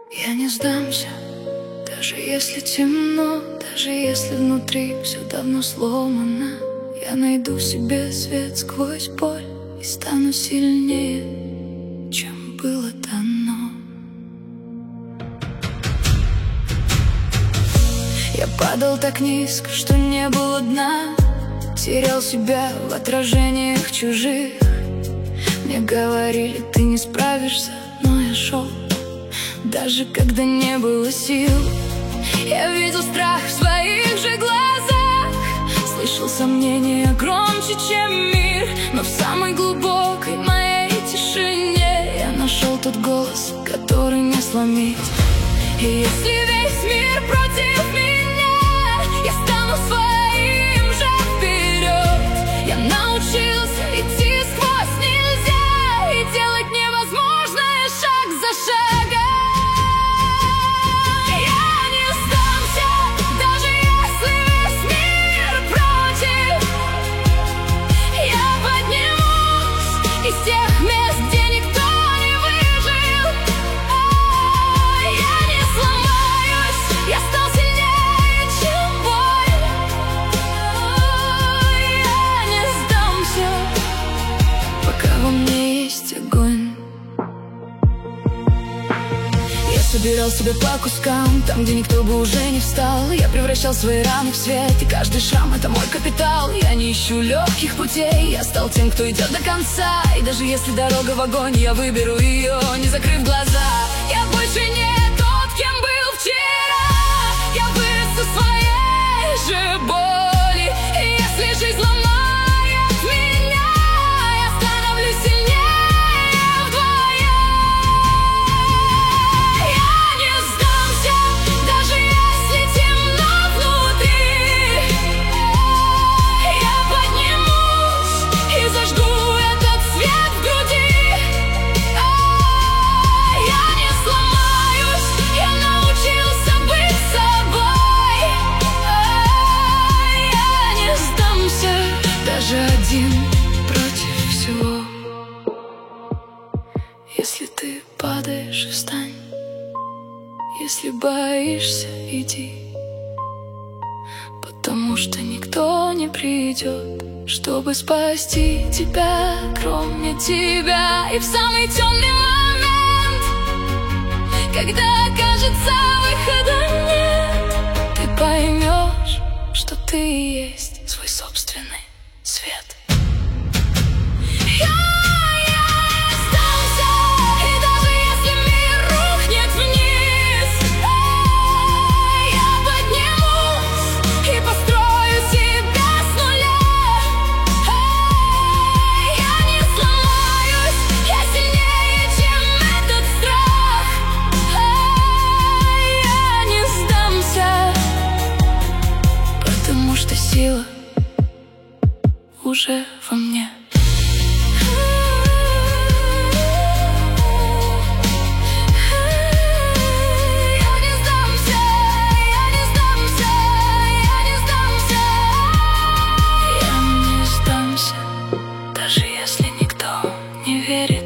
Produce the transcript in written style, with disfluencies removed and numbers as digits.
Я не сдамся, даже если темно, даже если внутри все давно сломано. Я найду себе свет сквозь боль и стану сильнее, чем было дано. Я падал так низко, что не было дна, терял себя в отражениях чужих. Мне говорили, ты не справишься, но я шел, даже когда не было сил. Я видел страх в своих же глазах, слышал сомнения громче, чем мир. Но в самой глубокой моей тишине я нашел тот голос, который не сломить. И если весь мир против меня, я стану своим же вперед. Я научился идти сквозь нельзя и делать невозможное шаг за шагом. Из тех мест, где никто не выжил, я не сломаюсь, я стал сильнее, чем боль. Я не сдамся, пока во мне есть огонь. Я собирал себя по кускам, там, где никто бы уже не встал. Я превращал свои раны в свет, и каждый шрам — это мой капитал. Я не ищу легких путей, я стал тем, кто идет до конца. И даже если дорога в огонь, я выберу ее, не закрыв глаза. Я больше не тот, кем был вчера, я вырос из своей же боли. И если жизнь ломает меня, я становлюсь сильнее вдвоем. Я не сдамся, даже если темно внутри. Я поднимусь и зажгу этот свет в груди. Я не сломаюсь, я научился быть собой. Я не сдамся, даже один против всего. Если ты падаешь, встань. Если боишься, иди, потому что никто не придет, чтобы спасти тебя, кроме тебя. И в самый темный момент, когда кажется выхода нет, ты поймешь, что ты и есть свой собственный свет. Сила уже во мне. Я не сдамся, я не сдамся, я не сдамся. Я не сдамся, даже если никто не верит.